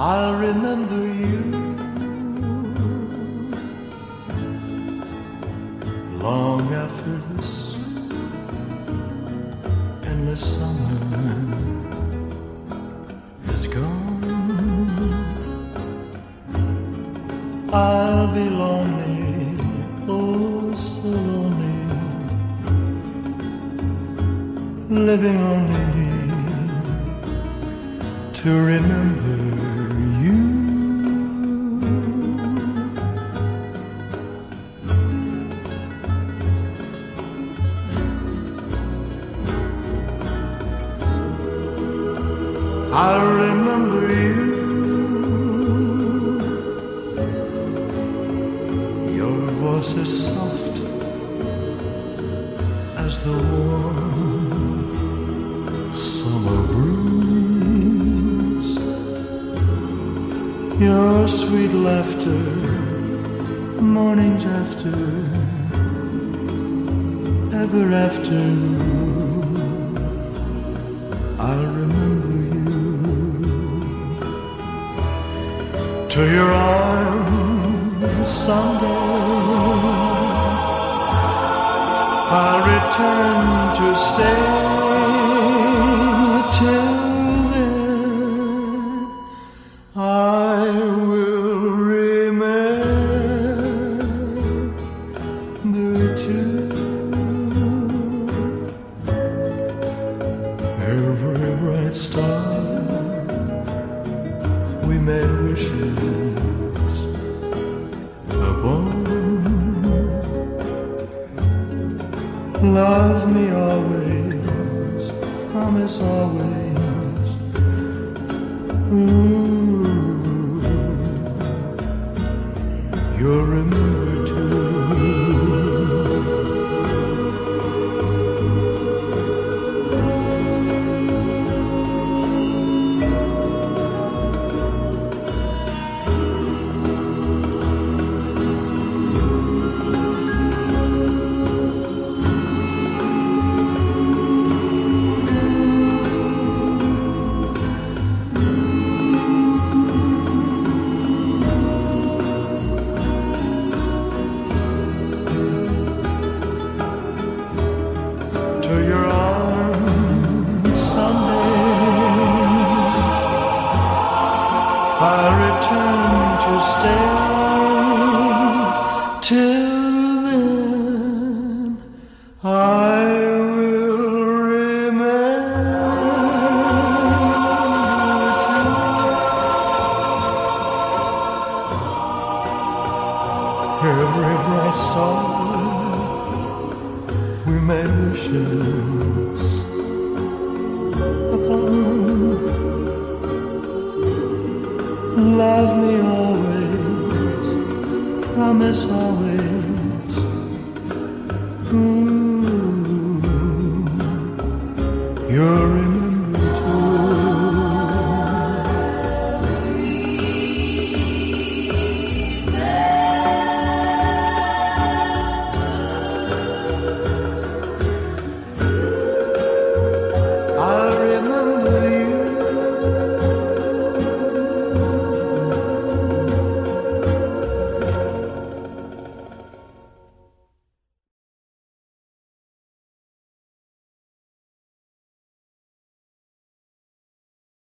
I'll remember you long after this endless summer is gone. I'll be lonely, oh so lonely, living only to remember you. I remember you, your voice is soft as the warm summer breeze, your sweet laughter mornings after, ever after. I'll remember to your arms someday. I'll return to stay. Till then I will remember too every bright star we made wishes upon. Love me always, promise always. Ooh, you'll remember too. To your arms someday I'll return to stay. Till then I will remember too every bright star we made wishes upon. Love me always, promise always. Ooh, you're